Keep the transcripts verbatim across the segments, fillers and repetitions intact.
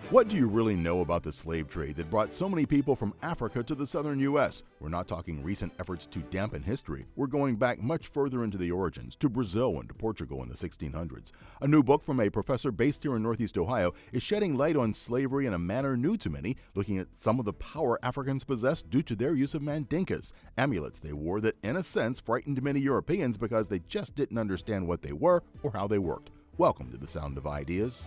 What do you really know about the slave trade that brought so many people from Africa to the southern U S? We're not talking recent efforts to dampen history. We're going back much further into the origins, to Brazil and to Portugal in the sixteen hundreds. A new book from a professor based here in Northeast Ohio is shedding light on slavery in a manner new to many, looking at some of the power Africans possessed due to their use of mandinkas, amulets they wore that, in a sense, frightened many Europeans because they just didn't understand what they were or how they worked. Welcome to the Sound of Ideas.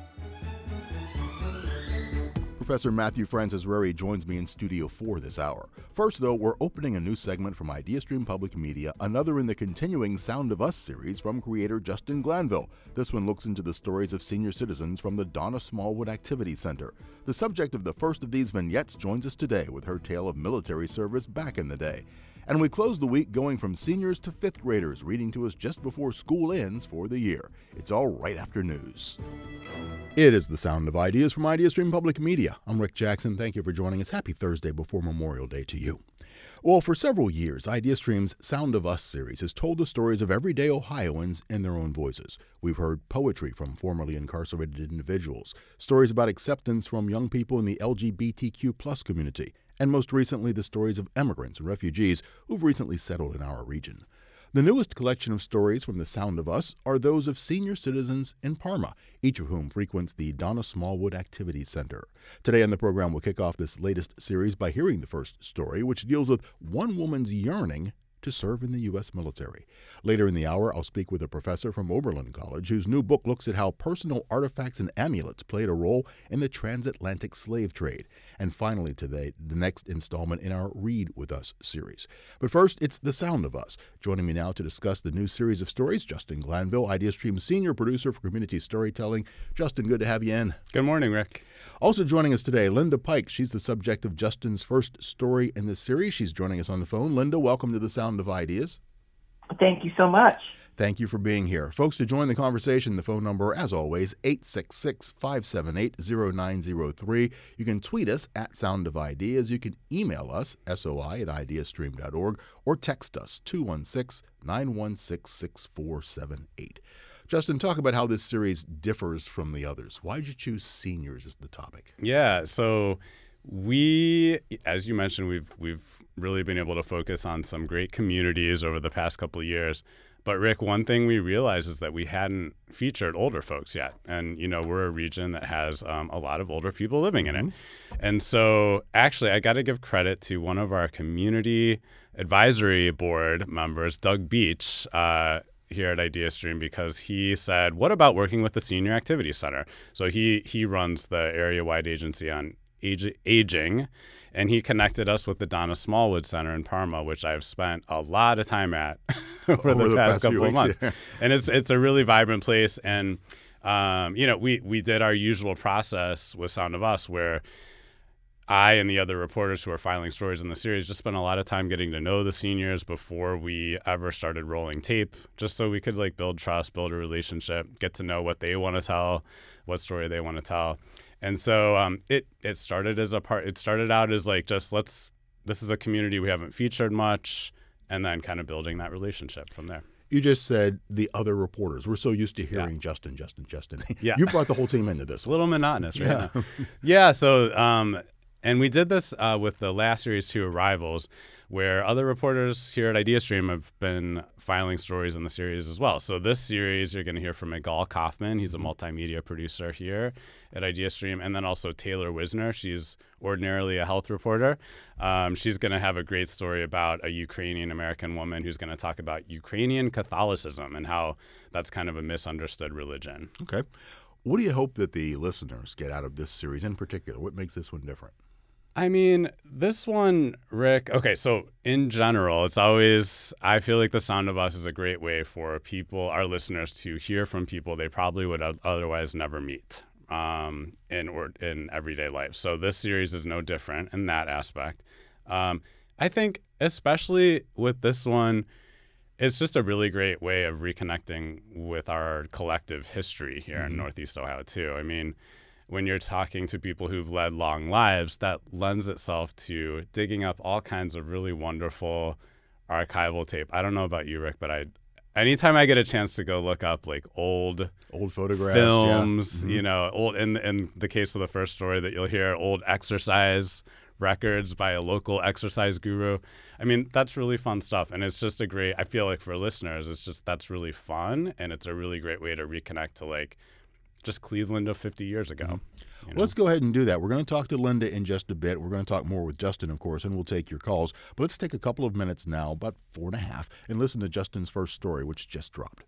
Professor Matthew Francis Rary joins me in Studio four this hour. First, though, we're opening a new segment from IdeaStream Public Media, another in the continuing Sound of Us series from creator Justin Glanville. This one looks into the stories of senior citizens from the Donna Smallwood Activity Center. The subject of the first of these vignettes joins us today with her tale of military service back in the day. And we close the week going from seniors to fifth graders, reading to us just before school ends for the year. It's all right after news. It is the Sound of Ideas from IdeaStream Public Media. I'm Rick Jackson. Thank you for joining us. Happy Thursday before Memorial Day to you. Well, for several years, IdeaStream's Sound of Us series has told the stories of everyday Ohioans in their own voices. We've heard poetry from formerly incarcerated individuals, stories about acceptance from young people in the L G B T Q plus community, and most recently the stories of immigrants and refugees who've recently settled in our region. The newest collection of stories from the Sound of Us are those of senior citizens in Parma, each of whom frequents the Donna Smallwood Activity Center. Today on the program, we'll kick off this latest series by hearing the first story, which deals with one woman's yearning to serve in the U S military. Later in the hour, I'll speak with a professor from Oberlin College whose new book looks at how personal artifacts and amulets played a role in the transatlantic slave trade. And finally today, the next installment in our Read With Us series. But first, it's the Sound of Us. Joining me now to discuss the new series of stories, Justin Glanville, IdeaStream Senior Producer for Community Storytelling. Justin, good to have you in. Good morning, Rick. Also joining us today, Linda Pike. She's the subject of Justin's first story in this series. She's joining us on the phone. Linda, welcome to the Sound of Ideas. Thank you so much. Thank you for being here. Folks, to join the conversation, the phone number, as always, eight six six, five seven eight, zero nine zero three. You can tweet us at Sound of Ideas. You can email us, soi at ideastream dot org, or text us, two one six, nine one six, six four seven eight. Justin, talk about how this series differs from the others. Why did you choose seniors as the topic? Yeah, so we, as you mentioned, we've we've really been able to focus on some great communities over the past couple of years. But Rick, one thing we realized is that we hadn't featured older folks yet. And, you know, we're a region that has um, a lot of older people living Mm-hmm. in it. And so actually, I got to give credit to one of our community advisory board members, Doug Beach, uh, here at IdeaStream, because he said, what about working with the Senior Activity Center? So he he runs the area-wide agency on age, aging, and he connected us with the Donna Smallwood Center in Parma, which I've spent a lot of time at over, over the, the past, past couple few of weeks, months. yeah. And it's it's a really vibrant place. And, um, you know, we, we did our usual process with Sound of Us where I and the other reporters who are filing stories in the series just spent a lot of time getting to know the seniors before we ever started rolling tape, just so we could like build trust, build a relationship, get to know what they want to tell, what story they want to tell. And so um, it it started as a part. It started out as like just let's. This is a community we haven't featured much, and then kind of building that relationship from there. You just said the other reporters. We're so used to hearing Yeah. Justin, Justin, Justin. Yeah. You brought the whole team into this A one. little monotonous, right? Yeah. Now. Yeah. So, um, and we did this uh, with the last series, Two Arrivals, where other reporters here at IdeaStream have been filing stories in the series as well. So this series, you're going to hear from Igal Kaufman. He's a multimedia producer here at IdeaStream. And then also Taylor Wisner. She's ordinarily a health reporter. Um, she's going to have a great story about a Ukrainian-American woman who's going to talk about Ukrainian Catholicism and how that's kind of a misunderstood religion. Okay. What do you hope that the listeners get out of this series in particular? What makes this one different? I mean, this one, Rick, okay, so in general, it's always, I feel like the Sound of Us is a great way for people, our listeners, to hear from people they probably would otherwise never meet um, in or in everyday life. So this series is no different in that aspect. Um, I think especially with this one, it's just a really great way of reconnecting with our collective history here mm-hmm. in Northeast Ohio, too. I mean, when you're talking to people who've led long lives, that lends itself to digging up all kinds of really wonderful archival tape. I don't know about you, Rick, but I anytime I get a chance to go look up like old old photographs, films, yeah. Mm-hmm. you know, old in in the case of the first story that you'll hear, old exercise records by a local exercise guru. I mean, that's really fun stuff. And it's just a great, I feel like for listeners, it's just, that's really fun. And it's a really great way to reconnect to like just Cleveland of fifty years ago. Mm-hmm. You know? Let's go ahead and do that. We're going to talk to Linda in just a bit. We're going to talk more with Justin, of course, and we'll take your calls. But let's take a couple of minutes now, about four and a half, and listen to Justin's first story, which just dropped.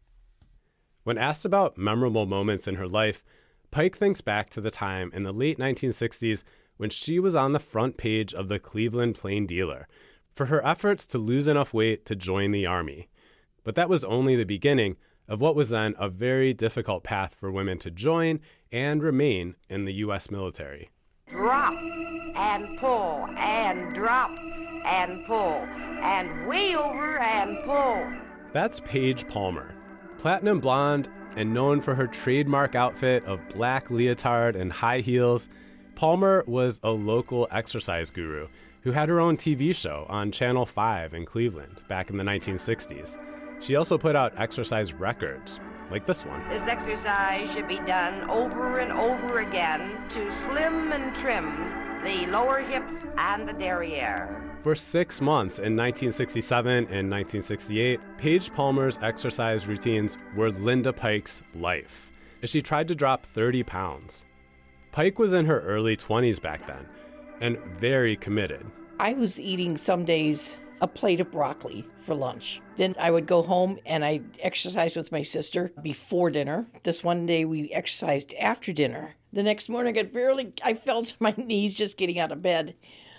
When asked about memorable moments in her life, Pike thinks back to the time in the late nineteen sixties when she was on the front page of the Cleveland Plain Dealer for her efforts to lose enough weight to join the Army. But that was only the beginning of what was then a very difficult path for women to join and remain in the U S military. Drop and pull and drop and pull and way over and pull. That's Paige Palmer, platinum blonde and known for her trademark outfit of black leotard and high heels. Palmer was a local exercise guru who had her own T V show on Channel five in Cleveland back in the nineteen sixties. She also put out exercise records, like this one. This exercise should be done over and over again to slim and trim the lower hips and the derriere. For six months in nineteen sixty-seven and nineteen sixty-eight, Paige Palmer's exercise routines were Linda Pike's life, as she tried to drop thirty pounds. Pike was in her early twenties back then, and very committed. I was eating some days a plate of broccoli for lunch. Then I would go home and I'd exercise with my sister before dinner. This one day we exercised after dinner. The next morning I barely, I fell to my knees just getting out of bed.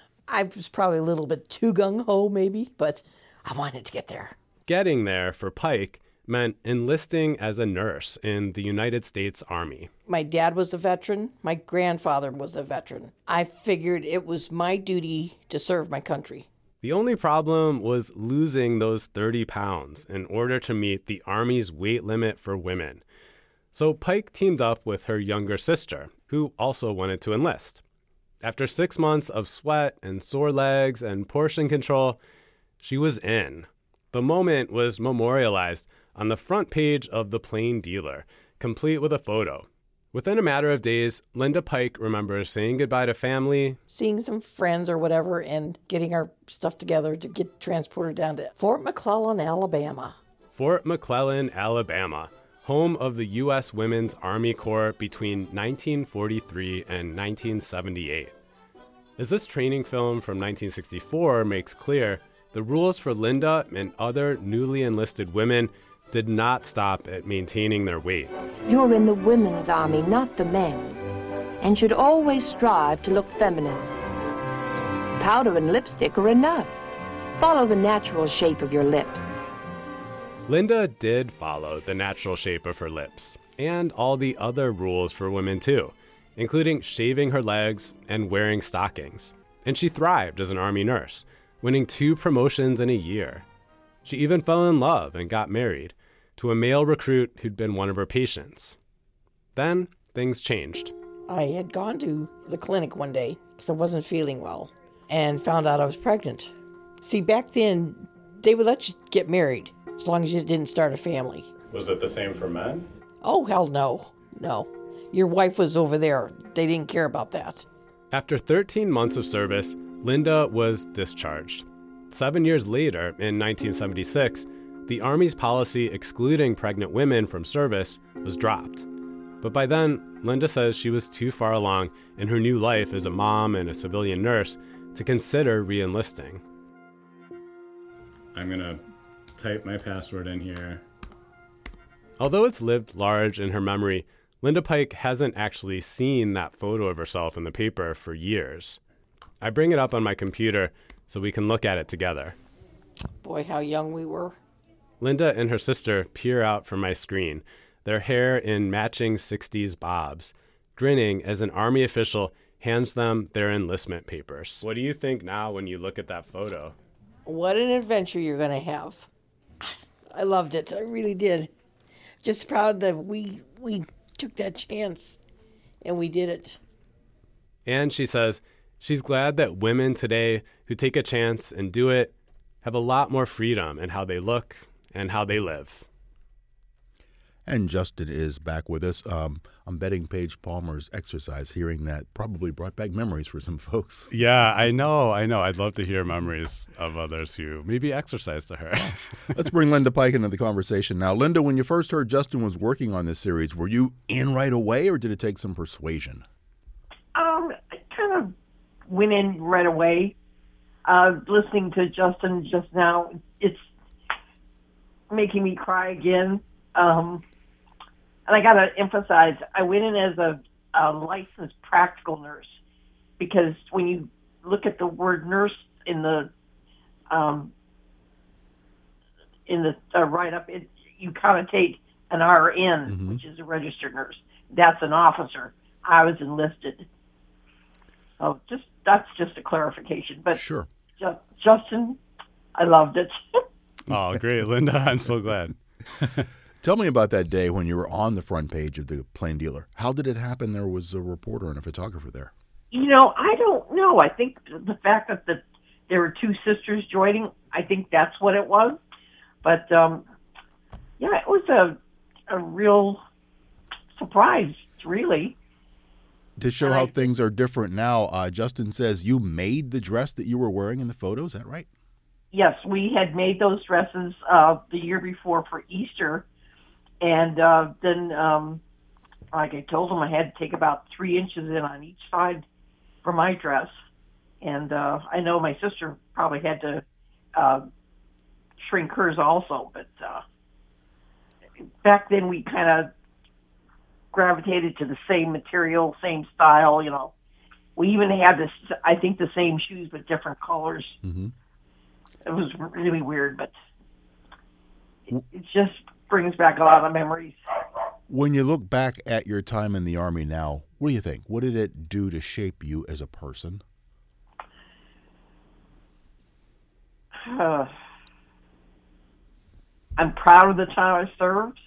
I was probably a little bit too gung-ho maybe, but I wanted to get there. Getting there for Pike meant enlisting as a nurse in the United States Army. My dad was a veteran. My grandfather was a veteran. I figured it was my duty to serve my country. The only problem was losing those thirty pounds in order to meet the Army's weight limit for women. So Pike teamed up with her younger sister, who also wanted to enlist. After six months of sweat and sore legs and portion control, she was in. The moment was memorialized on the front page of the Plain Dealer, complete with a photo. Within a matter of days, Linda Pike remembers saying goodbye to family, seeing some friends or whatever, and getting our stuff together to get transported down to Fort McClellan, Alabama. Fort McClellan, Alabama, home of the U S Women's Army Corps between nineteen forty-three and nineteen seventy-eight. As this training film from nineteen sixty-four makes clear, the rules for Linda and other newly enlisted women did not stop at maintaining their weight. You're in the women's army, not the men's, and should always strive to look feminine. Powder and lipstick are enough. Follow the natural shape of your lips. Linda did follow the natural shape of her lips, and all the other rules for women too, including shaving her legs and wearing stockings. And she thrived as an Army nurse, winning two promotions in a year. She even fell in love and got married to a male recruit who'd been one of her patients. Then things changed. I had gone to the clinic one day because I wasn't feeling well and found out I was pregnant. See, back then, they would let you get married as long as you didn't start a family. Was it the same for men? Oh, hell no. No. Your wife was over there. They didn't care about that. After thirteen months of service, Linda was discharged. Seven years later, in nineteen seventy-six, the Army's policy excluding pregnant women from service was dropped. But by then, Linda says she was too far along in her new life as a mom and a civilian nurse to consider re-enlisting. I'm going to type my password in here. Although it's lived large in her memory, Linda Pike hasn't actually seen that photo of herself in the paper for years. I bring it up on my computer so we can look at it together. Boy, how young we were. Linda and her sister peer out from my screen, their hair in matching sixties bobs, grinning as an Army official hands them their enlistment papers. What do you think now when you look at that photo? What an adventure you're going to have. I loved it. I really did. Just proud that we we took that chance and we did it. And she says she's glad that women today who take a chance and do it have a lot more freedom in how they look and how they live. And Justin is back with us. Um, I'm betting Paige Palmer's exercise, hearing that probably brought back memories for some folks. Yeah, I know. I know. I'd love to hear memories of others who maybe exercised to her. Let's bring Linda Pike into the conversation now. Linda, when you first heard Justin was working on this series, were you in right away or did it take some persuasion? Um, I kind of went in right away. Uh, listening to Justin just now, it's making me cry again. Um, and I got to emphasize, I went in as a, a licensed practical nurse, because when you look at the word nurse in the um, in the uh, write-up, it, you connotate an R N, mm-hmm. which is a registered nurse. That's an officer. I was enlisted. So just that's just a clarification. But sure. Ju- Justin, I loved it. Oh, great, Linda. I'm so glad. Tell me about that day when you were on the front page of the Plain Dealer. How did it happen there was a reporter and a photographer there? You know, I don't know. I think the fact that the, there were two sisters joining, I think that's what it was. But, um, yeah, it was a, a real surprise, really. To show and how I, things are different now, uh, Justin says you made the dress that you were wearing in the photo. Is that right? Yes, we had made those dresses uh, the year before for Easter. And uh, then, um, like I told him, I had to take about three inches in on each side for my dress. And uh, I know my sister probably had to uh, shrink hers also. But uh, back then, we kind of gravitated to the same material, same style, you know. We even had this, I think, the same shoes, but different colors. Mm-hmm. It was really weird, but it, it just brings back a lot of memories. When you look back at your time in the Army now, what do you think? What did it do to shape you as a person? Uh, I'm proud of the time I served.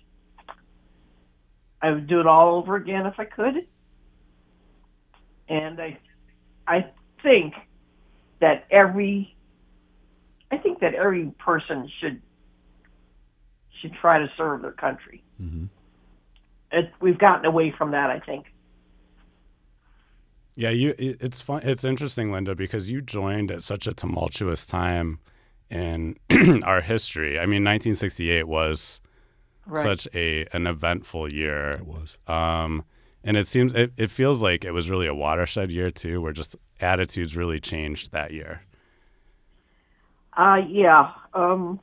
I would do it all over again if I could. And I, I think that every, I think that every person should should try to serve their country. Mm-hmm. It, we've gotten away from that, I think. Yeah, you. It, it's fun. It's interesting, Linda, because you joined at such a tumultuous time in our history. I mean, nineteen sixty-eight was right. such a an eventful year. It was, um, and it seems it, it feels like it was really a watershed year too, where just attitudes really changed that year. Uh, yeah. Um,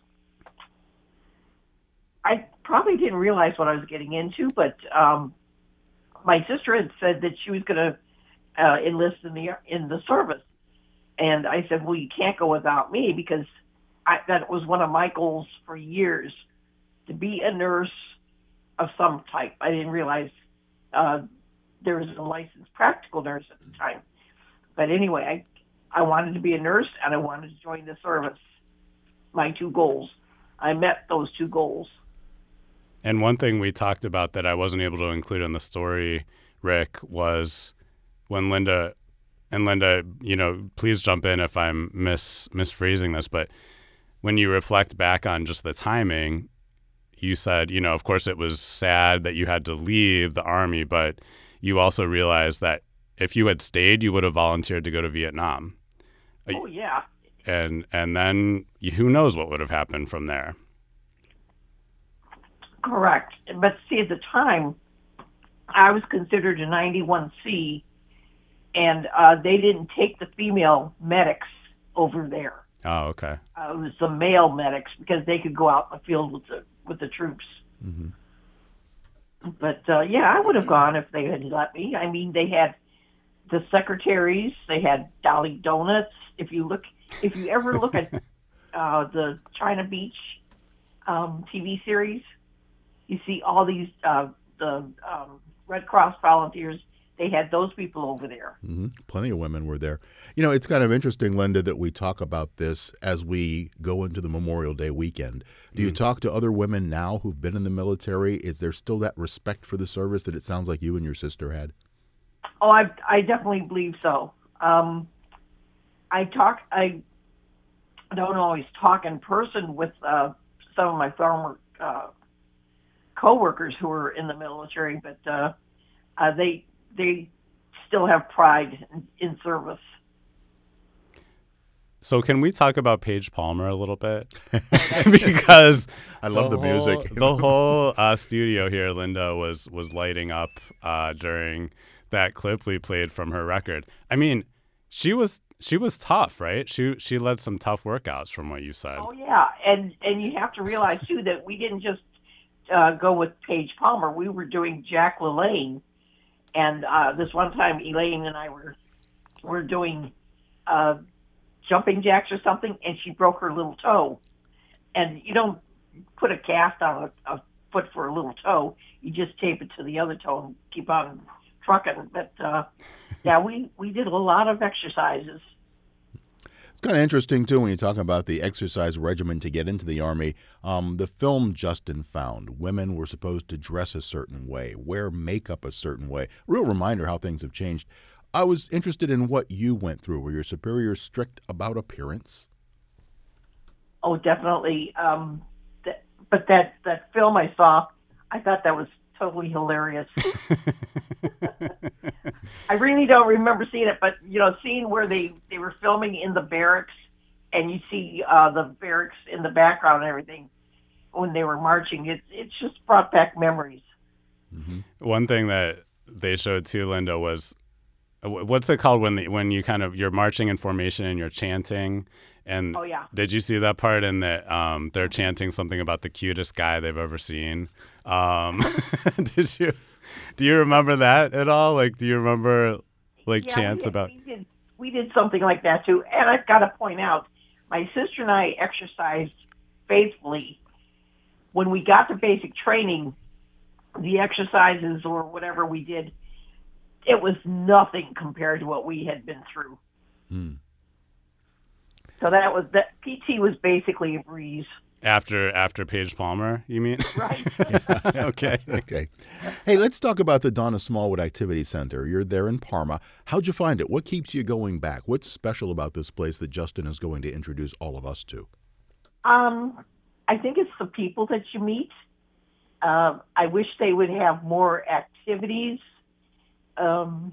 I probably didn't realize what I was getting into, but um, my sister had said that she was going to uh, enlist in the in the service, and I said, "Well, you can't go without me," because I, that was one of my goals for years, to be a nurse of some type. I didn't realize uh, there was a licensed practical nurse at the time, but anyway, I I wanted to be a nurse and I wanted to join the service. My two goals. I met those two goals. And one thing we talked about that I wasn't able to include in the story, Rick, was when Linda, and Linda, you know, please jump in if I'm mis misphrasing this, but when you reflect back on just the timing, you said, you know, of course it was sad that you had to leave the Army, but you also realized that if you had stayed, you would have volunteered to go to Vietnam. Oh, yeah. And and then who knows what would have happened from there. Correct. But see, at the time, I was considered a ninety-one C, and uh, they didn't take the female medics over there. Oh, okay. Uh, it was the male medics, because they could go out in the field with the with the troops. Mm-hmm. But, uh, yeah, I would have gone if they had let me. I mean, they had the secretaries. They had Dolly Donuts. If you look... If you ever look at uh, the China Beach um, T V series, you see all these, uh, the um, Red Cross volunteers, they had those people over there. Mm-hmm. Plenty of women were there. You know, it's kind of interesting, Linda, that we talk about this as we go into the Memorial Day weekend. Do mm. you talk to other women now who've been in the military? Is there still that respect for the service that it sounds like you and your sister had? Oh, I, I definitely believe so. Um, I talk. I don't always talk in person with uh, some of my former uh, coworkers who are in the military, but uh, uh, they they still have pride in, in service. So can we talk about Paige Palmer a little bit? Because I love the, the music. Whole, the whole uh, studio here, Linda, was was lighting up uh, during that clip we played from her record. I mean, she was she was tough, right? She she led some tough workouts, from what you said. Oh yeah, and and you have to realize too that we didn't just uh, go with Paige Palmer. We were doing Jack LaLanne, and uh, this one time Elaine and I were were doing. Uh, jumping jacks or something, and she broke her little toe. And you don't put a cast on a, a foot for a little toe. You just tape it to the other toe and keep on trucking. But, uh, yeah, we, we did a lot of exercises. It's kind of interesting, too, when you talk about the exercise regimen to get into the Army. Um, the film Justin Found, women were supposed to dress a certain way, wear makeup a certain way. Real reminder how things have changed. I was interested in what you went through. Were your superiors strict about appearance? Oh, definitely. Um, th- but that, that film I saw, I thought that was totally hilarious. I really don't remember seeing it, but, you know, seeing where they, they were filming in the barracks, and you see uh, the barracks in the background and everything when they were marching, it, it just brought back memories. Mm-hmm. One thing that they showed, too, Linda, was... What's it called when the, when you kind of you're marching in formation and you're chanting? And oh yeah, did you see that part in that um, they're chanting something about the cutest guy they've ever seen? Um, did you do you remember that at all? Like, do you remember like yeah, chants we, about? We did, we did something like that too. And I've got to point out, my sister and I exercised faithfully. When we got to basic training, the exercises or whatever we did, it was nothing compared to what we had been through. Hmm. So that was that. P T was basically a breeze. After after Paige Palmer, you mean? Right. Okay. Okay. Hey, let's talk about the Donna Smallwood Activity Center. You're there in Parma. How'd you find it? What keeps you going back? What's special about this place that Justin is going to introduce all of us to? Um, I think it's the people that you meet. Uh, I wish they would have more activities. Um,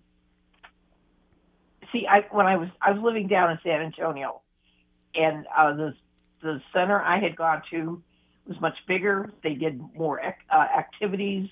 see, I when I was I was living down in San Antonio, and uh, the the center I had gone to was much bigger. They did more uh, activities,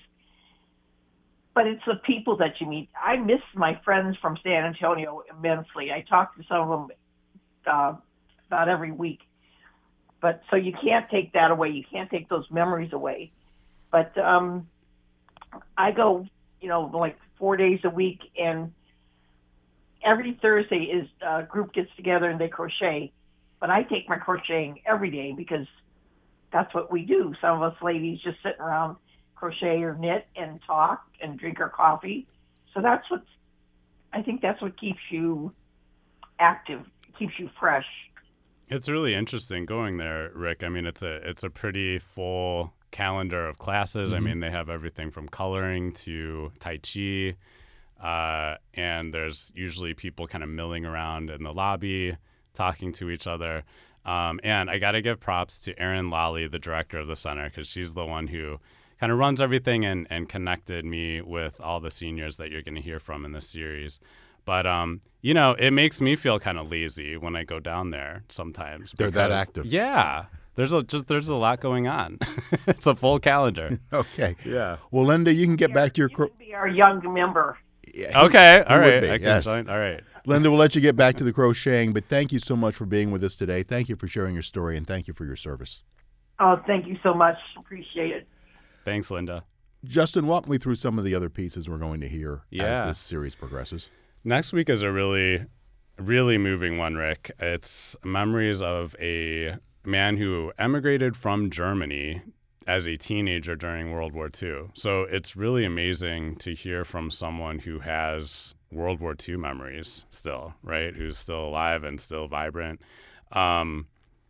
but it's the people that you meet. I miss my friends from San Antonio immensely. I talk to some of them uh, about every week, but so you can't take that away. You can't take those memories away. But um, I go, you know, like four days a week, and every Thursday is a group gets together and they crochet. But I take my crocheting every day because that's what we do. Some of us ladies just sit around, crochet or knit and talk and drink our coffee. So that's what I think that's what keeps you active, keeps you fresh. It's really interesting going there, Rick. I mean, it's a it's a pretty full calendar of classes. Mm-hmm. I mean, they have everything from coloring to Tai Chi, uh, and there's usually people kind of milling around in the lobby, talking to each other. Um, and I got to give props to Erin Lally, the director of the center, because she's the one who kind of runs everything and, and connected me with all the seniors that you're going to hear from in this series. But, um, you know, it makes me feel kind of lazy when I go down there sometimes. They're because, that active. Yeah. There's a just there's a lot going on. It's a full calendar. Okay. Yeah. Well, Linda, you can get back to your... You can be our young member. Yeah, okay. All right. Be, I can yes. join. All right. Linda, we'll let you get back to the crocheting, but thank you so much for being with us today. Thank you for sharing your story, and thank you for your service. Oh, thank you so much. Appreciate it. Thanks, Linda. Justin, walk me through some of the other pieces we're going to hear yeah. as this series progresses. Next week is a really, really moving one, Rick. It's memories of a man who emigrated from Germany as a teenager during World War Two. So it's really amazing to hear from someone who has World War Two memories still, right? Who's still alive and still vibrant. Um,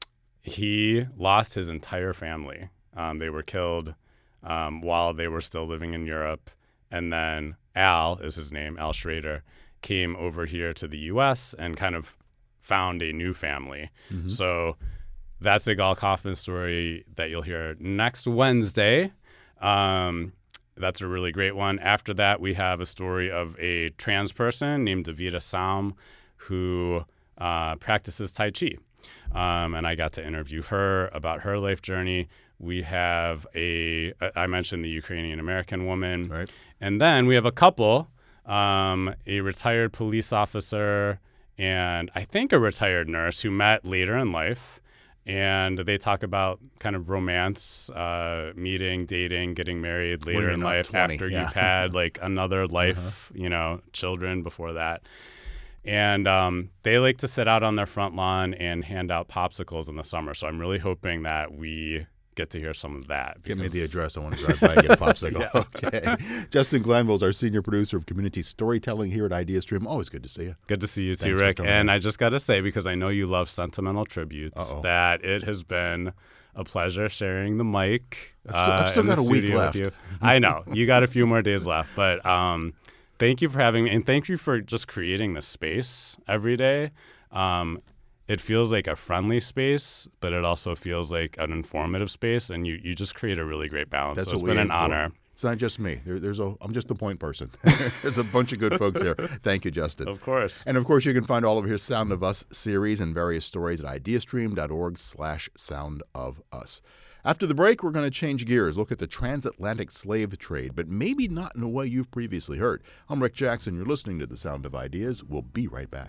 he lost his entire family. Um, they were killed um, while they were still living in Europe. And then Al is his name, Al Schrader, came over here to the U S and kind of found a new family. Mm-hmm. So that's a Gal Kaufman story that you'll hear next Wednesday. Um, that's a really great one. After that, we have a story of a trans person named Davida Sam who uh, practices Tai Chi. Um, and I got to interview her about her life journey. We have a, I mentioned the Ukrainian American woman. Right. And then we have a couple, um, a retired police officer and I think a retired nurse who met later in life. And they talk about kind of romance, uh, meeting, dating, getting married later in life twenty, after yeah. you've had like another life, uh-huh. you know, children before that. And um, they like to sit out on their front lawn and hand out popsicles in the summer. So I'm really hoping that we get to hear some of that. Give me the address. I want to drive by and get a popsicle. Yeah. Okay. Justin Glanville is our senior producer of community storytelling here at IdeaStream. Always good to see you. Good to see you too, Thanks for Rick. coming And in. I just got to say, because I know you love sentimental tributes, Uh-oh. that it has been a pleasure sharing the mic. I've still, I've uh, still in got the a week studio with left. you. I know. You got a few more days left. But um, thank you for having me. And thank you for just creating this space every day. Um, it feels like a friendly space, but it also feels like an informative space. And you, you just create a really great balance. That's so it's what we been aim an honor. for. It's not just me. There, there's a. I'm just the point person. There's a bunch of good folks here. Thank you, Justin. Of course. And of course, you can find all of his Sound of Us series and various stories at ideastream.org slash sound of us. After the break, we're going to change gears, look at the transatlantic slave trade, but maybe not in a way you've previously heard. I'm Rick Jackson. You're listening to The Sound of Ideas. We'll be right back.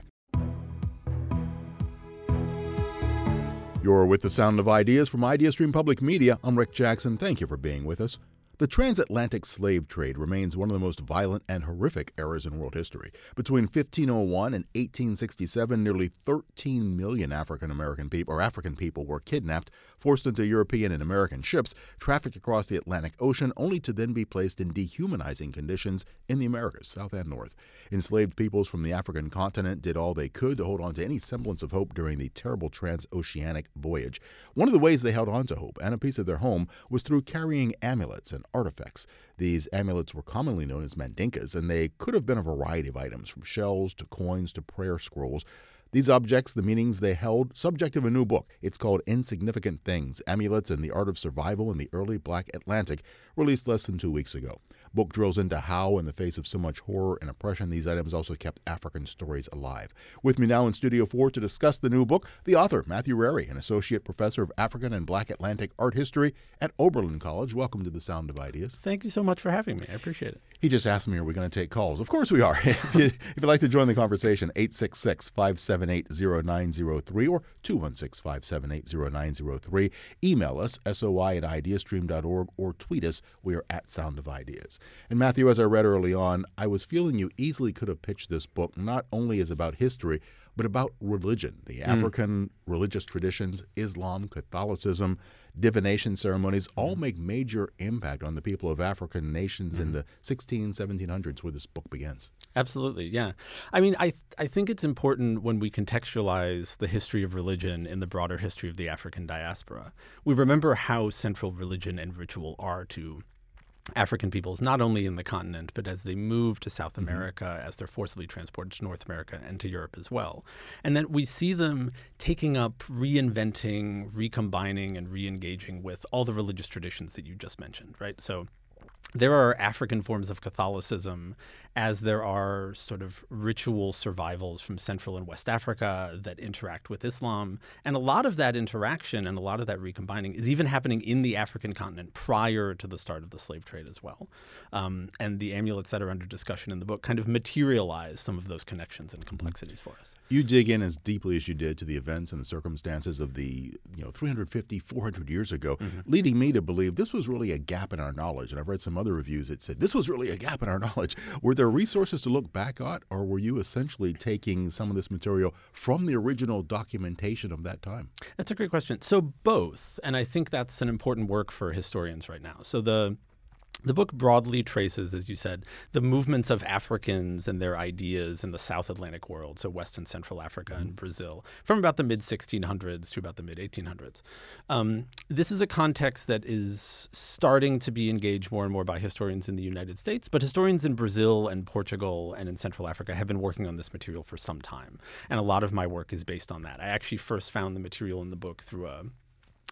You're with The Sound of Ideas from IdeaStream Public Media. I'm Rick Jackson. Thank you for being with us. The transatlantic slave trade remains one of the most violent and horrific eras in world history. Between fifteen oh one and eighteen sixty-seven, nearly thirteen million African American people or African people were kidnapped, forced into European and American ships, trafficked across the Atlantic Ocean, only to then be placed in dehumanizing conditions in the Americas, South and North. Enslaved peoples from the African continent did all they could to hold on to any semblance of hope during the terrible transoceanic voyage. One of the ways they held on to hope and a piece of their home was through carrying amulets and artifacts. These amulets were commonly known as mandinkas, and they could have been a variety of items, from shells to coins to prayer scrolls. These objects, the meanings they held, subject of a new book. It's called Insignificant Things, Amulets and the Art of Survival in the Early Black Atlantic, released less than two weeks ago. Book drills into how, in the face of so much horror and oppression, these items also kept African stories alive. With me now in Studio four to discuss the new book, the author, Matthew Rary, an associate professor of African and Black Atlantic art history at Oberlin College. Welcome to The Sound of Ideas. Thank you so much for having me. I appreciate it. He just asked me, are we going to take calls? Of course we are. if, you, if you'd like to join the conversation, eight six six, five seven eight, zero nine zero three or two one six, five seven eight, zero nine zero three. Email us, soi at ideastream dot org, or tweet us. We are at Sound of Ideas. And Matthew, as I read early on, I was feeling you easily could have pitched this book not only as about history, but about religion, the African mm. religious traditions, Islam, Catholicism, divination ceremonies, all make major impact on the people of African nations mm-hmm. in the sixteen, seventeen hundreds where this book begins. Absolutely, yeah. I mean, I th- I think it's important when we contextualize the history of religion in the broader history of the African diaspora. We remember how central religion and ritual are to African peoples, not only in the continent, but as they move to South America, mm-hmm. as they're forcibly transported to North America and to Europe as well. And then we see them taking up, reinventing, recombining, and re-engaging with all the religious traditions that you just mentioned, right? So there are African forms of Catholicism as there are sort of ritual survivals from Central and West Africa that interact with Islam. And a lot of that interaction and a lot of that recombining is even happening in the African continent prior to the start of the slave trade as well. Um, and the amulets that are under discussion in the book kind of materialize some of those connections and complexities for us. You dig in as deeply as you did to the events and the circumstances of the, you know, three hundred fifty, four hundred years ago, mm-hmm. leading me to believe this was really a gap in our knowledge. And I've read some other reviews that said this was really a gap in our knowledge. Were there resources to look back at, or were you essentially taking some of this material from the original documentation of that time? That's a great question. So both, and I think that's an important work for historians right now. So the The book broadly traces, as you said, the movements of Africans and their ideas in the South Atlantic world, so West and Central Africa and Brazil, from about the mid sixteen hundreds to about the mid eighteen hundreds. Um, this is a context that is starting to be engaged more and more by historians in the United States, but historians in Brazil and Portugal and in Central Africa have been working on this material for some time. And a lot of my work is based on that. I actually first found the material in the book through a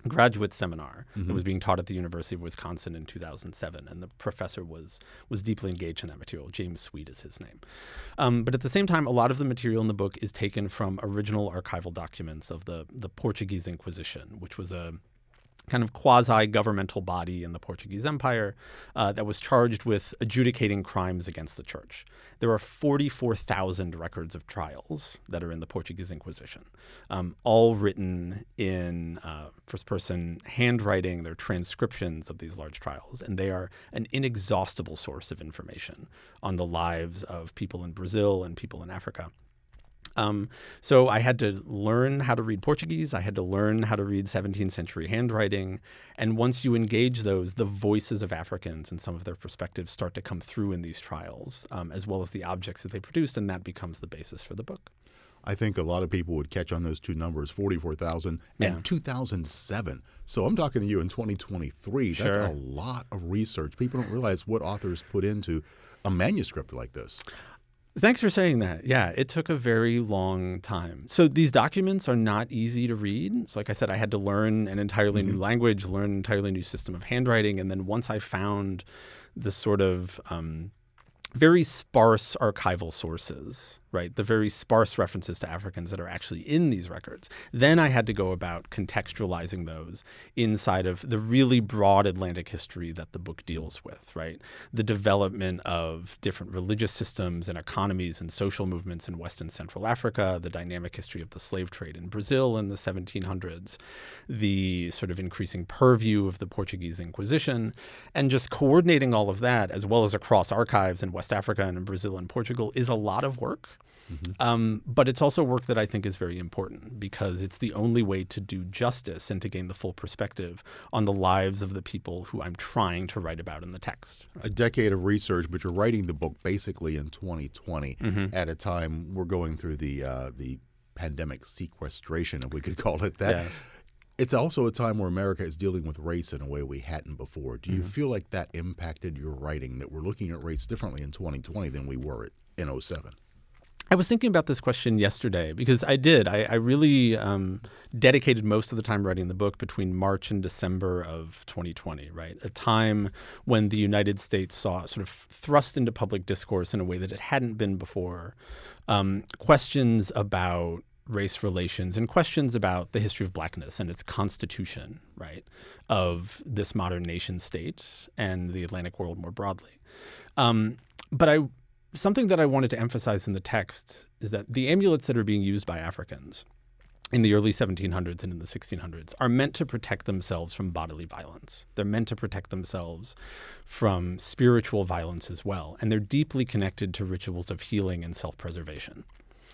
graduate seminar Mm-hmm. that was being taught at the University of Wisconsin in two thousand seven, and the professor was was deeply engaged in that material. James Sweet is his name. Um, but at the same time, a lot of the material in the book is taken from original archival documents of the, the Portuguese Inquisition, which was a kind of quasi-governmental body in the Portuguese Empire uh, that was charged with adjudicating crimes against the church. There are forty-four thousand records of trials that are in the Portuguese Inquisition, um, all written in uh, first-person handwriting. They're transcriptions of these large trials, and they are an inexhaustible source of information on the lives of people in Brazil and people in Africa. Um, so I had to learn how to read Portuguese. I had to learn how to read seventeenth century handwriting. And once you engage those, the voices of Africans and some of their perspectives start to come through in these trials, um, as well as the objects that they produced, and that becomes the basis for the book. I think a lot of people would catch on those two numbers, forty-four thousand Yeah. and two thousand seven. So I'm talking to you in twenty twenty-three. That's Sure. a lot of research. People don't realize what authors put into a manuscript like this. Thanks for saying that. Yeah, it took a very long time. So these documents are not easy to read. So like I said, I had to learn an entirely Mm-hmm. new language, learn an entirely new system of handwriting. And then once I found the sort of um, very sparse archival sources, right, the very sparse references to Africans that are actually in these records, then I had to go about contextualizing those inside of the really broad Atlantic history that the book deals with, right? The development of different religious systems and economies and social movements in West and Central Africa, the dynamic history of the slave trade in Brazil in the seventeen hundreds, the sort of increasing purview of the Portuguese Inquisition, and just coordinating all of that, as well as across archives in West Africa and in Brazil and Portugal, is a lot of work. Mm-hmm. Um, but it's also work that I think is very important because it's the only way to do justice and to gain the full perspective on the lives of the people who I'm trying to write about in the text. A decade of research, but you're writing the book basically in twenty twenty Mm-hmm. at a time we're going through the uh, the pandemic sequestration, if we could call it that. Yes. It's also a time where America is dealing with race in a way we hadn't before. Do you Mm-hmm. feel like that impacted your writing, that we're looking at race differently in twenty twenty than we were in oh seven? I was thinking about this question yesterday because I did. I, I really um, dedicated most of the time writing the book between March and December of twenty twenty, right? A time when the United States saw sort of thrust into public discourse in a way that it hadn't been before. Um, questions about race relations and questions about the history of blackness and its constitution, right, of this modern nation state and the Atlantic world more broadly. Um, but I... Something that I wanted to emphasize in the text is that the amulets that are being used by Africans in the early seventeen hundreds and in the sixteen hundreds are meant to protect themselves from bodily violence. They're meant to protect themselves from spiritual violence as well. And they're deeply connected to rituals of healing and self-preservation.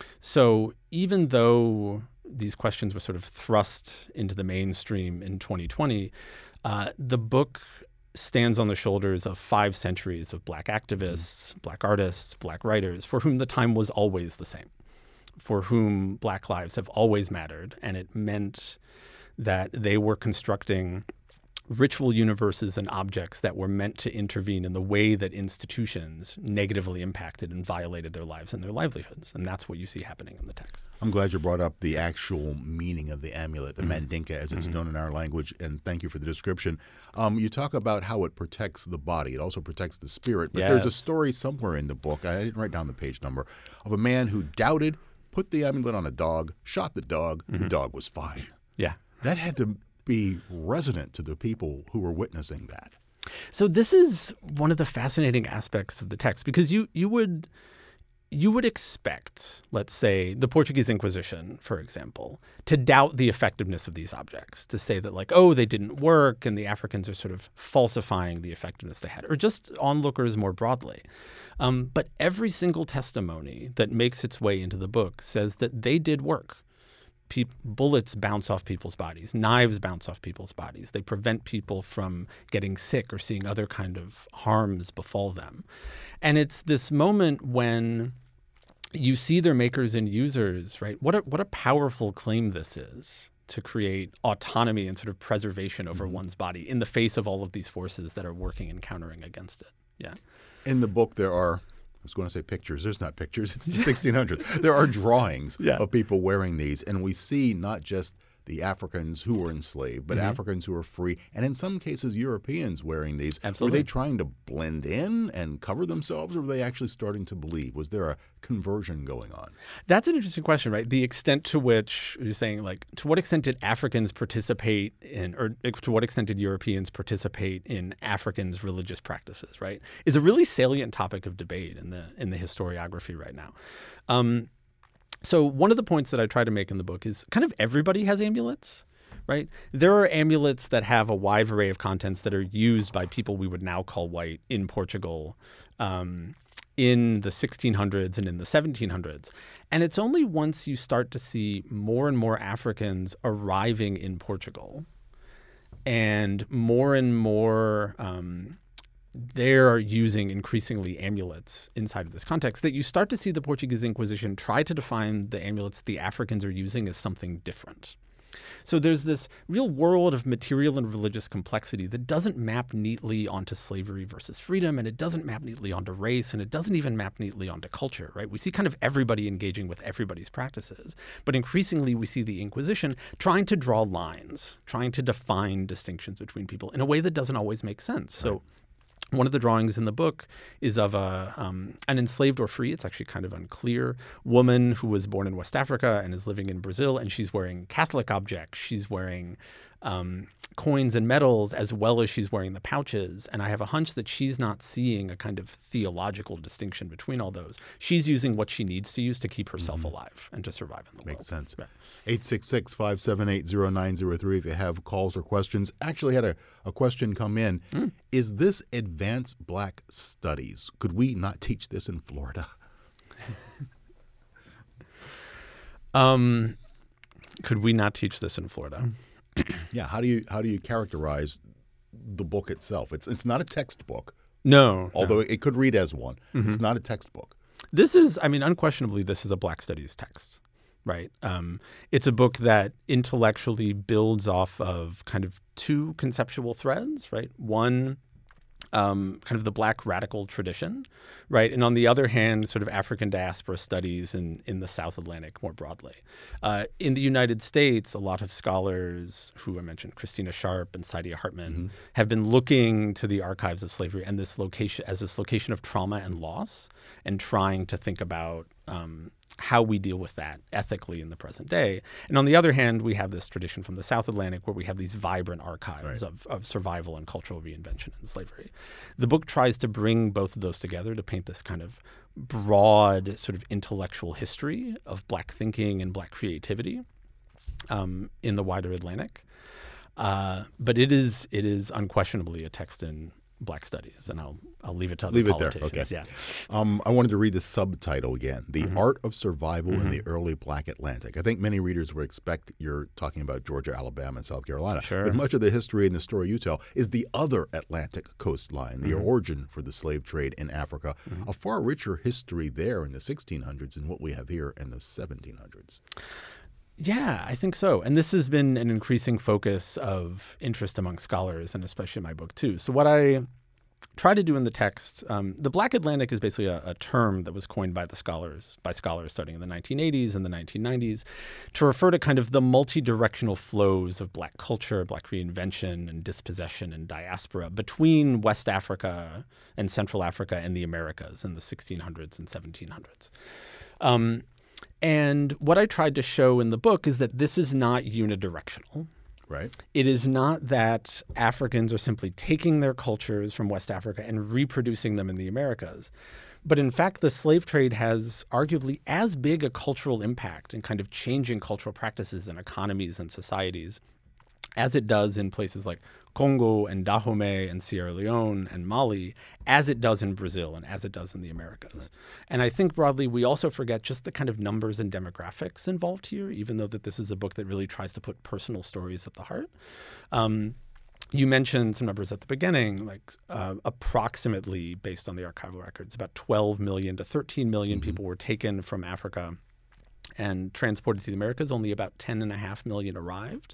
So even though these questions were sort of thrust into the mainstream in twenty twenty, uh, the book stands on the shoulders of five centuries of Black activists, Black artists, Black writers, for whom the time was always the same, for whom Black lives have always mattered. And it meant that they were constructing ritual universes and objects that were meant to intervene in the way that institutions negatively impacted and violated their lives and their livelihoods. And that's what you see happening in the text. I'm glad you brought up the actual meaning of the amulet, the Mm-hmm. mandinka, as it's mm-hmm. known in our language, and thank you for the description. Um, you talk about how it protects the body. It also protects the spirit. But yes. there's a story somewhere in the book, I didn't write down the page number, of a man who doubted, put the amulet on a dog, shot the dog, mm-hmm. the dog was fine. Yeah. That had to be resonant to the people who were witnessing that. So this is one of the fascinating aspects of the text, because you you would you would expect, let's say, the Portuguese Inquisition, for example, to doubt the effectiveness of these objects, to say that like, oh, they didn't work and the Africans are sort of falsifying the effectiveness they had, or just onlookers more broadly. Um, but every single testimony that makes its way into the book says that they did work. Pe- bullets bounce off people's bodies. Knives bounce off people's bodies. They prevent people from getting sick or seeing other kind of harms befall them. And it's this moment when you see their makers and users, right? What a, what a powerful claim this is to create autonomy and sort of preservation over mm-hmm. one's body in the face of all of these forces that are working and countering against it. Yeah. In the book, there are I was going to say pictures. There's not pictures. It's the sixteen hundreds. There are drawings yeah. of people wearing these, and we see not just the Africans who were enslaved, but Mm-hmm. Africans who were free, and in some cases Europeans wearing these. Absolutely. Were they trying to blend in and cover themselves, or were they actually starting to believe? Was there a conversion going on? That's an interesting question, right? The extent to which you're saying, like, to what extent did Africans participate in, or to what extent did Europeans participate in Africans' religious practices, right? Is a really salient topic of debate in the in the historiography right now. Um, so one of the points that I try to make in the book is kind of everybody has amulets. Right? There are amulets that have a wide array of contents that are used by people we would now call white in Portugal um, in the sixteen hundreds and in the seventeen hundreds. And it's only once you start to see more and more Africans arriving in Portugal and more and more um, they're using increasingly amulets inside of this context that you start to see the Portuguese Inquisition try to define the amulets the Africans are using as something different. So there's this real world of material and religious complexity that doesn't map neatly onto slavery versus freedom, and it doesn't map neatly onto race, and it doesn't even map neatly onto culture, right? We see kind of everybody engaging with everybody's practices, but increasingly we see the Inquisition trying to draw lines, trying to define distinctions between people in a way that doesn't always make sense. So Right. One of the drawings in the book is of a um, an enslaved or free, it's actually kind of unclear, woman who was born in West Africa and is living in Brazil, and she's wearing Catholic objects. She's wearing um, coins and medals as well as she's wearing the pouches. And I have a hunch that she's not seeing a kind of theological distinction between all those. She's using what she needs to use to keep herself Mm-hmm. alive and to survive in the world. Makes sense. Right. eight six six, five seven eight, zero nine zero three if you have calls or questions. Actually had a, a question come in. Mm. Is this advanced black studies? Could we not teach this in Florida? Um, could we not teach this in Florida? Yeah. How do you how do you characterize the book itself? It's it's not a textbook, No. although no. it could read as one. It's not a textbook. This is, I mean, unquestionably, this is a Black Studies text, right? Um, it's a book that intellectually builds off of kind of two conceptual threads, right? One, um, kind of the Black radical tradition, right? And on the other hand, sort of African diaspora studies in, in the South Atlantic more broadly. Uh, in the United States, a lot of scholars who I mentioned, Christina Sharp and Saidiya Hartman, Mm-hmm. have been looking to the archives of slavery and this location as this location of trauma and loss, and trying to think about um, how we deal with that ethically in the present day. And on the other hand, we have this tradition from the South Atlantic where we have these vibrant archives Right. of, of survival and cultural reinvention in slavery. The book tries to bring both of those together to paint this kind of broad sort of intellectual history of Black thinking and Black creativity um, in the wider Atlantic. Uh, but it is it is unquestionably a text in Black studies, and I'll I'll leave it to other Leave it there. politicians. Okay. Yeah. Um, I wanted to read the subtitle again: "The Mm-hmm. Art of Survival in the Early Black Atlantic." I think many readers would expect you're talking about Georgia, Alabama, and South Carolina. Sure. But much of the history and the story you tell is the other Atlantic coastline, the Mm-hmm. origin for the slave trade in Africa. A far richer history there in the sixteen hundreds than what we have here in the seventeen hundreds. Yeah, I think so. And this has been an increasing focus of interest among scholars, and especially in my book too. So what I try to do in the text, um, the Black Atlantic is basically a, a term that was coined by the scholars, by scholars starting in the nineteen eighties and the nineteen nineties, to refer to kind of the multi-directional flows of Black culture, Black reinvention and dispossession and diaspora between West Africa and Central Africa and the Americas in the sixteen hundreds and seventeen hundreds. Um, And what I tried to show in the book is that this is not unidirectional. Right? It is not that Africans are simply taking their cultures from West Africa and reproducing them in the Americas. But in fact, the slave trade has arguably as big a cultural impact in kind of changing cultural practices and economies and societies as it does in places like Congo and Dahomey and Sierra Leone and Mali, as it does in Brazil and as it does in the Americas. Right. And I think broadly we also forget just the kind of numbers and demographics involved here, even though that this is a book that really tries to put personal stories at the heart. Um, you mentioned some numbers at the beginning, like uh, approximately, based on the archival records, about twelve million to thirteen million mm-hmm. people were taken from Africa and transported to the Americas. Only about ten and a half million arrived.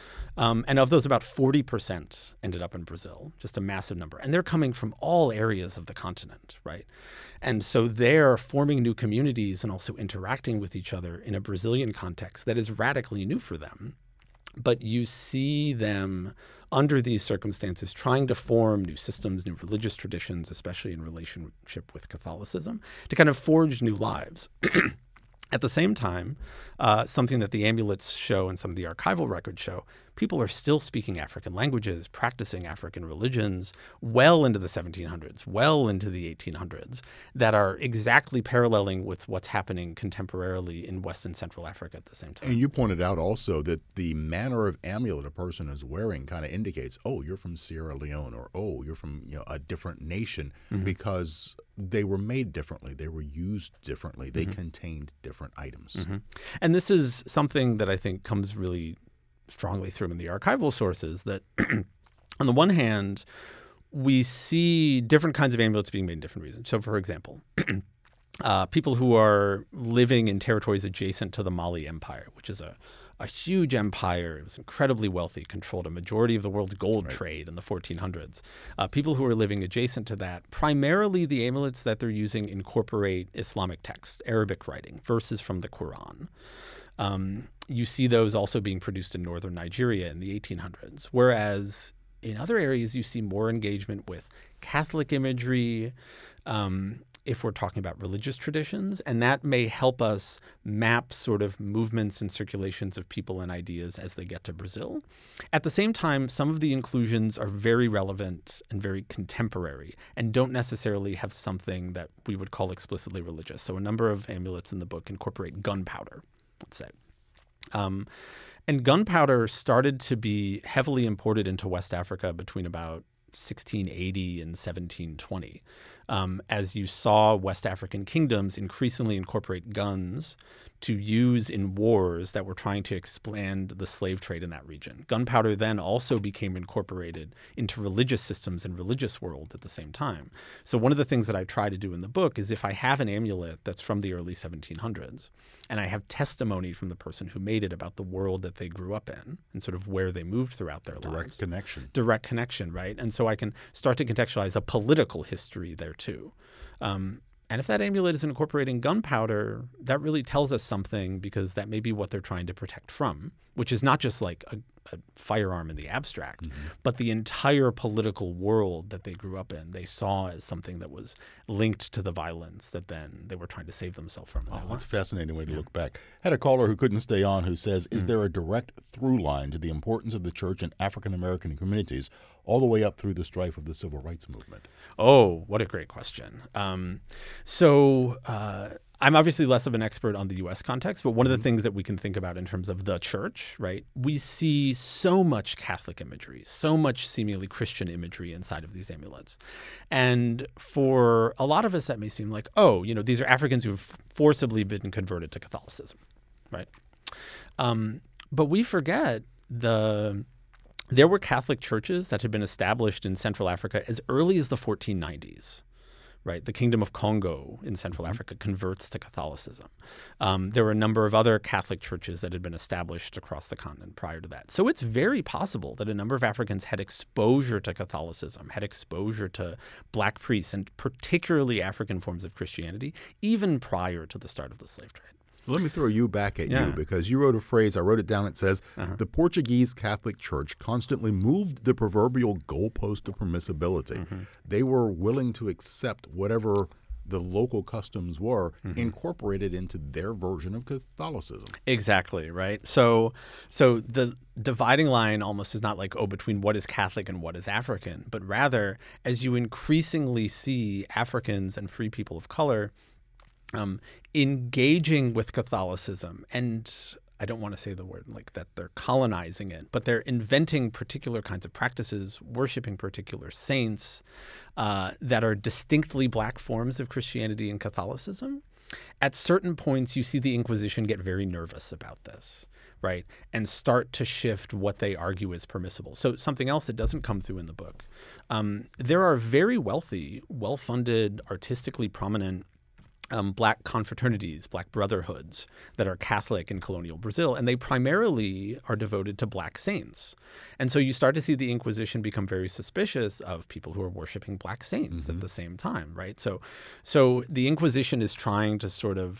Um, and of those, about forty percent ended up in Brazil, just a massive number. And they're coming from all areas of the continent, right? And so they're forming new communities and also interacting with each other in a Brazilian context that is radically new for them. but you see them under these circumstances trying to form new systems, new religious traditions, especially in relationship with Catholicism, to kind of forge new lives. At the same time, uh, something that the amulets show and some of the archival records show, people are still speaking African languages, practicing African religions well into the seventeen hundreds, well into the eighteen hundreds, that are exactly paralleling with what's happening contemporarily in West and Central Africa at the same time. And you pointed out also that the manner of amulet a person is wearing kind of indicates, oh, you're from Sierra Leone, or oh, you're from you know a different nation, mm-hmm. because they were made differently. They were used differently. They mm-hmm. contained different items. Mm-hmm. And this is something that I think comes really strongly through in the archival sources, that on the one hand, we see different kinds of amulets being made in different reasons. So, for example, uh, people who are living in territories adjacent to the Mali Empire, which is a, a huge empire. It was incredibly wealthy, controlled a majority of the world's gold right. trade in the fourteen hundreds. Uh, people who are living adjacent to that, primarily the amulets that they're using incorporate Islamic text, Arabic writing, verses from the Quran. Um, you see those also being produced in northern Nigeria in the eighteen hundreds, whereas in other areas you see more engagement with Catholic imagery, um, if we're talking about religious traditions, and that may help us map sort of movements and circulations of people and ideas as they get to Brazil. At the same time, some of the inclusions are very relevant and very contemporary and don't necessarily have something that we would call explicitly religious. So a number of amulets in the book incorporate gunpowder, let's say. Um, and gunpowder started to be heavily imported into West Africa between about sixteen eighty and seventeen twenty, um, as you saw West African kingdoms increasingly incorporate guns to use in wars that were trying to expand the slave trade in that region. Gunpowder then also became incorporated into religious systems and religious world at the same time. So one of the things that I try to do in the book is if I have an amulet that's from the early seventeen hundreds, and I have testimony from the person who made it about the world that they grew up in and sort of where they moved throughout their Direct lives. Direct connection. Direct connection, right? And so I can start to contextualize a political history there too. Um, and if that amulet is incorporating gunpowder, that really tells us something, because that may be what they're trying to protect from, which is not just like a, a firearm in the abstract, mm-hmm. but the entire political world that they grew up in, they saw as something that was linked to the violence that then they were trying to save themselves from. Oh, that's a fascinating way to yeah. look back. Had a caller who couldn't stay on who says, is mm-hmm. there a direct through line to the importance of the church in African-American communities all the way up through the strife of the civil rights movement? Oh, what a great question. Um, so uh, I'm obviously less of an expert on the U S context, but one of the things that we can think about in terms of the church, right? We see so much Catholic imagery, so much seemingly Christian imagery inside of these amulets. And for a lot of us, that may seem like, oh, you know, these are Africans who've forcibly been converted to Catholicism, right? Um, but we forget the... There were Catholic churches that had been established in Central Africa as early as the fourteen nineties, right? The Kingdom of Congo in Central mm-hmm. Africa converts to Catholicism. Um, there were a number of other Catholic churches that had been established across the continent prior to that. So it's very possible that a number of Africans had exposure to Catholicism, had exposure to Black priests, and particularly African forms of Christianity, even prior to the start of the slave trade. Let me throw you back at yeah. you, because you wrote a phrase, I wrote it down, it says, uh-huh. the Portuguese Catholic Church constantly moved the proverbial goalpost of permissibility. Mm-hmm. They were willing to accept whatever the local customs were mm-hmm. incorporated into their version of Catholicism. Exactly, right? So so the dividing line almost is not like, oh, between what is Catholic and what is African, but rather as you increasingly see Africans and free people of color Um, engaging with Catholicism, and I don't want to say the word like that they're colonizing it, but they're inventing particular kinds of practices, worshiping particular saints uh, that are distinctly Black forms of Christianity and Catholicism. At certain points, you see the Inquisition get very nervous about this, right, and start to shift what they argue is permissible. So something else that doesn't come through in the book, um, there are very wealthy, well-funded, artistically prominent Um, Black confraternities, Black brotherhoods that are Catholic in colonial Brazil, and they primarily are devoted to Black saints. And so you start to see the Inquisition become very suspicious of people who are worshiping Black saints mm-hmm. at the same time, right? So, so the Inquisition is trying to sort of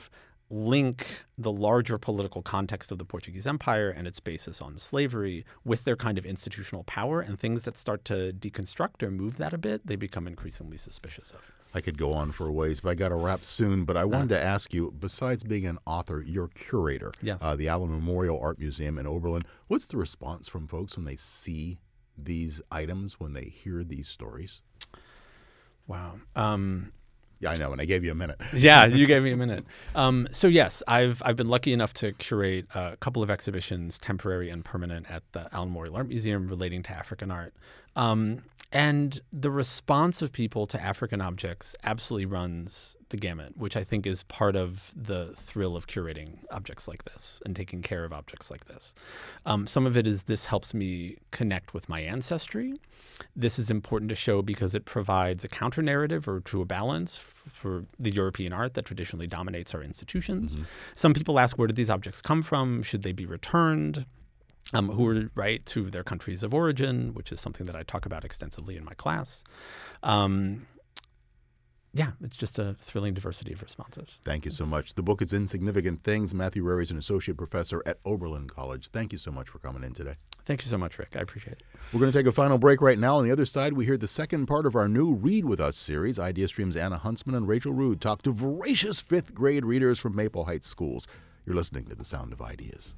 link the larger political context of the Portuguese Empire and its basis on slavery with their kind of institutional power, and things that start to deconstruct or move that a bit, they become increasingly suspicious of. I could go on for a ways, but I got to wrap soon. But I wanted to ask you, besides being an author, you're a curator. Yes. Uh, the Allen Memorial Art Museum in Oberlin. What's the response from folks when they see these items, when they hear these stories? Wow. Um, Yeah, I know, and I gave you a minute. Yeah, you gave me a minute. Um, so yes, I've I've been lucky enough to curate a couple of exhibitions, temporary and permanent, at the Allen Memorial Art Museum relating to African art. Um, and the response of people to African objects absolutely runs the gamut, which I think is part of the thrill of curating objects like this and taking care of objects like this. Um, some of it is this helps me connect with my ancestry. This is important to show because it provides a counter narrative or to a balance f- for the European art that traditionally dominates our institutions. Mm-hmm. Some people ask, where did these objects come from? Should they be returned? Um, who are right to their countries of origin, which is something that I talk about extensively in my class. Um, yeah, it's just a thrilling diversity of responses. Thank you so much. The book is Insignificant Things. Matthew Rary is an associate professor at Oberlin College. Thank you so much for coming in today. Thank you so much, Rick. I appreciate it. We're going to take a final break right now. On the other side, we hear the second part of our new Read With Us series. IdeaStream's Anna Huntsman and Rachel Rood talk to voracious fifth grade readers from Maple Heights schools. You're listening to The Sound of Ideas.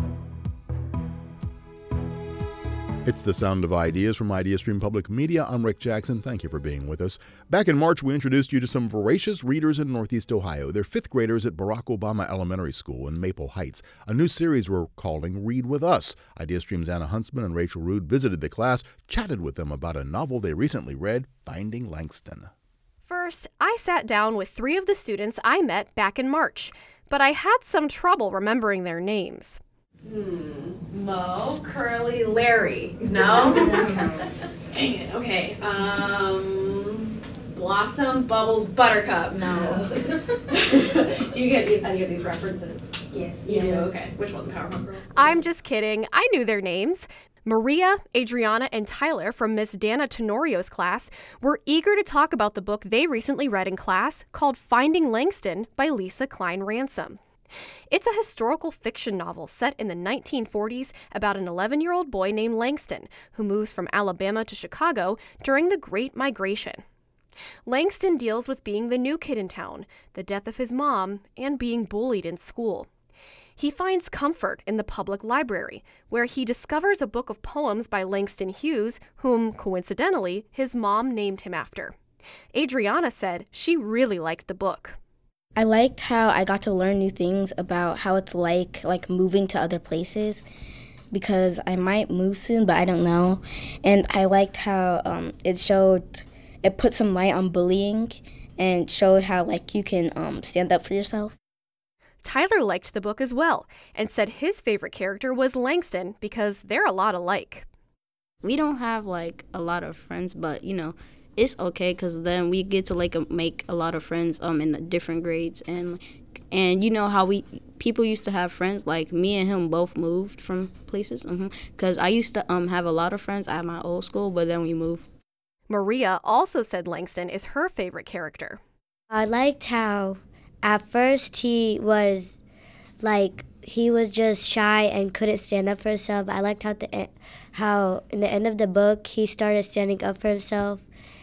It's The Sound of Ideas from IdeaStream Public Media. I'm Rick Jackson. Thank you for being with us. Back in March, we introduced you to some voracious readers in Northeast Ohio. They're fifth graders at Barack Obama Elementary School in Maple Heights. A new series we're calling Read With Us. IdeaStream's Anna Huntsman and Rachel Rood visited the class, chatted with them about a novel they recently read, Finding Langston. First, I sat down with three of the students I met back in March, but I had some trouble remembering their names. Hmm. Mo, Curly, Larry. No? Dang it. Okay. Um. Blossom, Bubbles, Buttercup. No. Do you get any of these references? Yes. You do? Okay. Which one? Powerpuff Girls? I'm just kidding. I knew their names. Maria, Adriana, and Tyler from Miss Dana Tenorio's class were eager to talk about the book they recently read in class called Finding Langston by Lisa Klein Ransom. It's a historical fiction novel set in the nineteen forties about an eleven-year-old boy named Langston who moves from Alabama to Chicago during the Great Migration. Langston deals with being the new kid in town, the death of his mom, and being bullied in school. He finds comfort in the public library, where he discovers a book of poems by Langston Hughes, whom, coincidentally, his mom named him after. Adriana said she really liked the book. I liked how I got to learn new things about how it's like like moving to other places, because I might move soon, but I don't know. And I liked how um, it showed, it put some light on bullying and showed how like you can um, stand up for yourself. Tyler liked the book as well and said his favorite character was Langston because they're a lot alike. We don't have like a lot of friends, but you know, it's okay because then we get to like make a lot of friends um in different grades, and and you know how we people used to have friends, like me and him both moved from places because mm-hmm. I used to um have a lot of friends at my old school, but then we moved. Maria also said Langston is her favorite character. I liked how at first he was like he was just shy and couldn't stand up for himself. I liked how the how in the end of the book he started standing up for himself.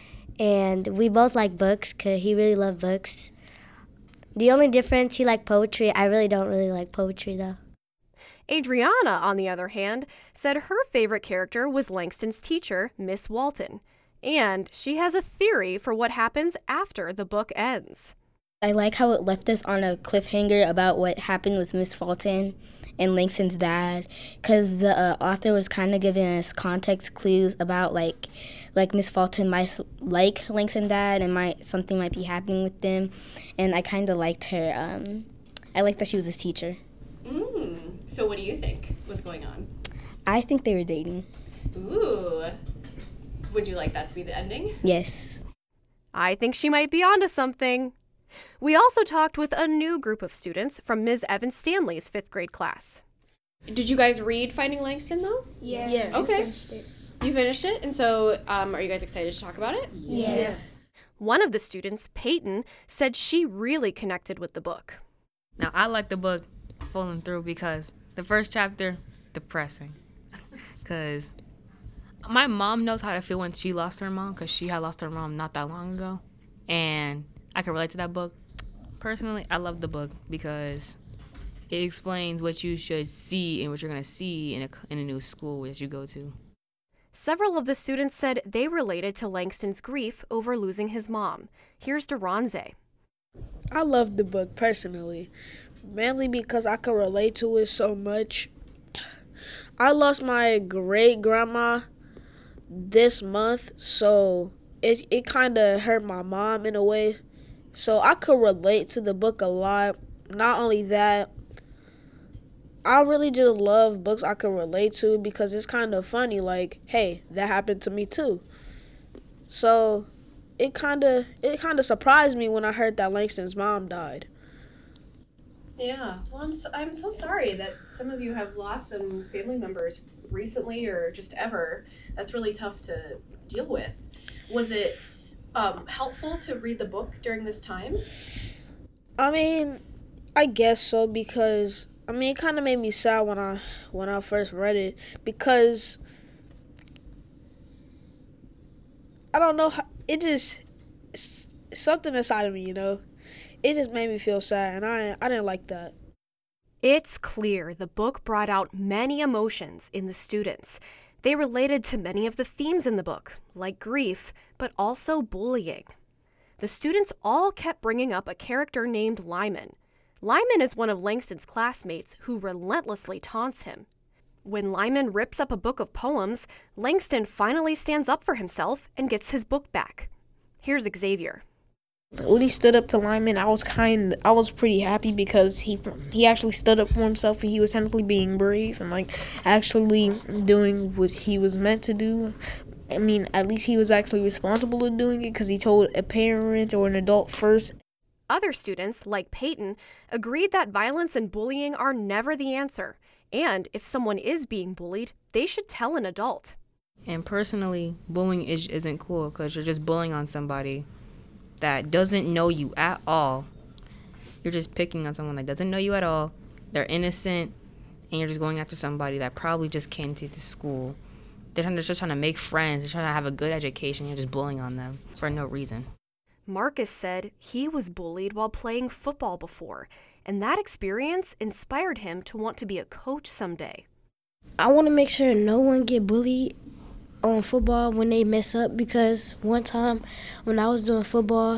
And we both like books because he really loved books. The only difference, he liked poetry. I really don't really like poetry, though. Adriana, on the other hand, said her favorite character was Langston's teacher, Miss Walton. And she has a theory for what happens after the book ends. I like how it left us on a cliffhanger about what happened with Miss Walton and Langston's dad, because the uh, author was kind of giving us context clues about like like Miss Walton might like Langston's dad and might something might be happening with them, and I kind of liked her. Um, I liked that she was his teacher. Mm. So what do you think was going on? I think they were dating. Ooh. Would you like that to be the ending? Yes. I think she might be onto something. We also talked with a new group of students from Miz Evans Stanley's fifth grade class. Did you guys read Finding Langston, though? Yeah. Yes. Okay. You finished it, and so um, are you guys excited to talk about it? Yes. yes. One of the students, Peyton, said she really connected with the book. Now, I like the book full and through because the first chapter, depressing. Because my mom knows how to feel when she lost her mom because she had lost her mom not that long ago. And I can relate to that book. Personally, I love the book because it explains what you should see and what you're going to see in a, in a new school that you go to. Several of the students said they related to Langston's grief over losing his mom. Here's Duranze. I love the book personally, mainly because I can relate to it so much. I lost my great-grandma this month, so it, it kind of hurt my mom in a way. So I could relate to the book a lot. Not only that, I really just love books I can relate to because it's kind of funny, like, hey, that happened to me too. So it kind of it kind of surprised me when I heard that Langston's mom died. Yeah, well, I'm so, I'm so sorry that some of you have lost some family members recently or just ever. That's really tough to deal with. Was it um, helpful to read the book during this time? I mean, I guess so because I mean it kind of made me sad when I when I first read it because I don't know how, it just something inside of me, you know. It just made me feel sad, and I I didn't like that. It's clear the book brought out many emotions in the students. They related to many of the themes in the book, like grief, but also bullying. The students all kept bringing up a character named Lyman. Lyman is one of Langston's classmates who relentlessly taunts him. When Lyman rips up a book of poems, Langston finally stands up for himself and gets his book back. Here's Xavier. When he stood up to Lyman, I was kind, I was pretty happy because he he actually stood up for himself and he was technically being brave and like actually doing what he was meant to do. I mean, at least he was actually responsible of doing it because he told a parent or an adult first. Other students, like Peyton, agreed that violence and bullying are never the answer. And if someone is being bullied, they should tell an adult. And personally, bullying is, isn't cool because you're just bullying on somebody that doesn't know you at all. You're just picking on someone that doesn't know you at all. They're innocent, and you're just going after somebody that probably just came to the school. They're, trying, they're just trying to make friends. They're trying to have a good education. You're just bullying on them for no reason. Marcus said he was bullied while playing football before, and that experience inspired him to want to be a coach someday. I want to make sure no one get bullied on football when they mess up because one time when I was doing football,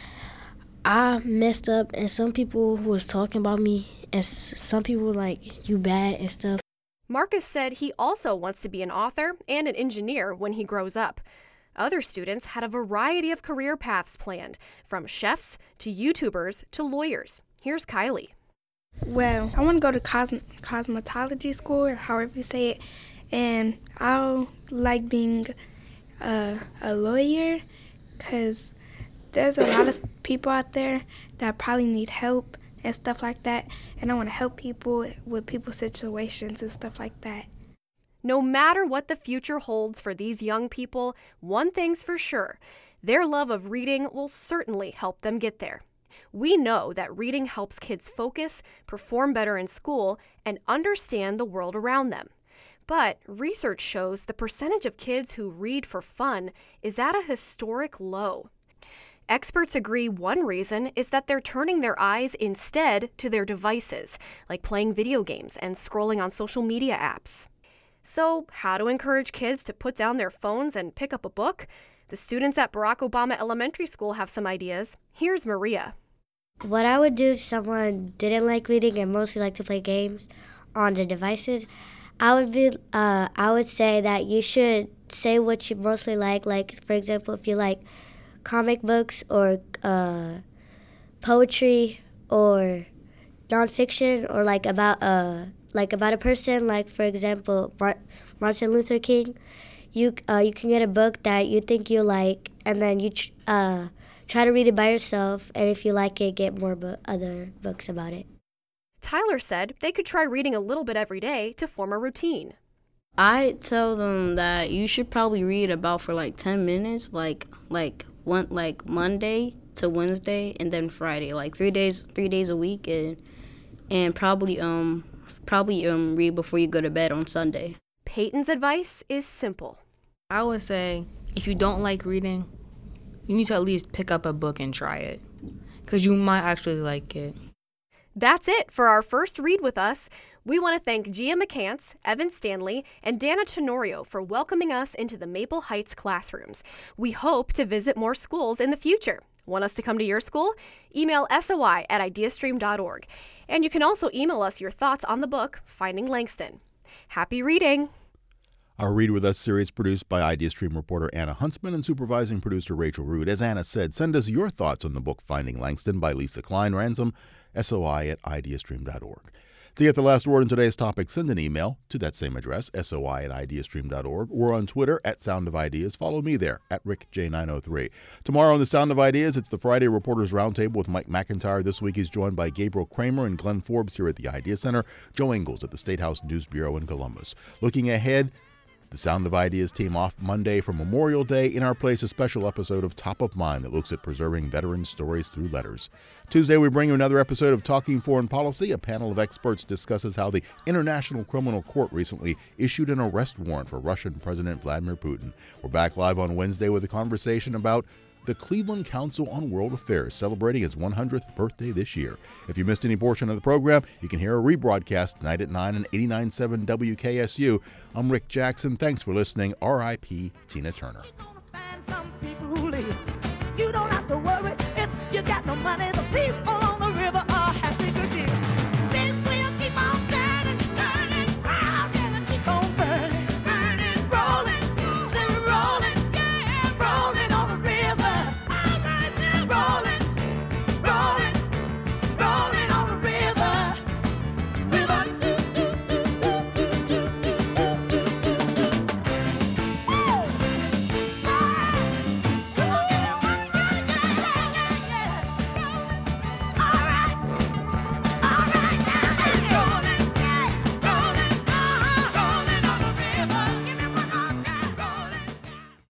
I messed up and some people was talking about me and some people were like, you bad and stuff. Marcus said he also wants to be an author and an engineer when he grows up. Other students had a variety of career paths planned, from chefs to YouTubers to lawyers. Here's Kylie. Well, I want to go to cos- cosmetology school, or however you say it, and I like being a, a lawyer because there's a lot of people out there that probably need help and stuff like that, and I want to help people with people's situations and stuff like that. No matter what the future holds for these young people, one thing's for sure, their love of reading will certainly help them get there. We know that reading helps kids focus, perform better in school, and understand the world around them. But research shows the percentage of kids who read for fun is at a historic low. Experts agree one reason is that they're turning their eyes instead to their devices, like playing video games and scrolling on social media apps. So, how to encourage kids to put down their phones and pick up a book? The students at Barack Obama Elementary School have some ideas. Here's Maria. What I would do if someone didn't like reading and mostly like to play games on their devices, I would be, uh, I would say that you should say what you mostly like. Like, for example, if you like comic books or uh, poetry or nonfiction or like about uh like about a person, like for example Mar- Martin Luther King, you uh, you can get a book that you think you like, and then you tr- uh, try to read it by yourself. And if you like it, get more bo- other books about it. Tyler said they could try reading a little bit every day to form a routine. I tell them that you should probably read about for like ten minutes, like like one like Monday to Wednesday and then Friday, like three days three days a week, and and probably um probably um read before you go to bed on Sunday. Peyton's advice is simple. I would say if you don't like reading, you need to at least pick up a book and try it, because you might actually like it. That's it for our first Read With Us. We want to thank Gia McCants, Evan Stanley, and Dana Tenorio for welcoming us into the Maple Heights classrooms. We hope to visit more schools in the future. Want us to come to your school? Email soi at ideastream dot org. And you can also email us your thoughts on the book, Finding Langston. Happy reading! Our Read With Us series produced by IdeaStream reporter Anna Huntsman and supervising producer Rachel Root. As Anna said, send us your thoughts on the book Finding Langston by Lisa Klein Ransom, soi at ideastream dot org. To get the last word on today's topic, send an email to that same address, soi at ideastream dot org, or on Twitter at Sound of Ideas. Follow me there, at Rick J nine oh three. Tomorrow on the Sound of Ideas, it's the Friday Reporters Roundtable with Mike McIntyre. This week he's joined by Gabriel Kramer and Glenn Forbes here at the Idea Center, Joe Ingles at the State House News Bureau in Columbus. Looking ahead, the Sound of Ideas team off Monday for Memorial Day. In our place, a special episode of Top of Mind that looks at preserving veteran stories through letters. Tuesday, we bring you another episode of Talking Foreign Policy. A panel of experts discusses how the International Criminal Court recently issued an arrest warrant for Russian President Vladimir Putin. We're back live on Wednesday with a conversation about the Cleveland Council on World Affairs, celebrating its one hundredth birthday this year. If you missed any portion of the program, you can hear a rebroadcast tonight at nine and eighty-nine point seven W K S U. I'm Rick Jackson. Thanks for listening. R I P Tina Turner. You don't have to worry if you got no money.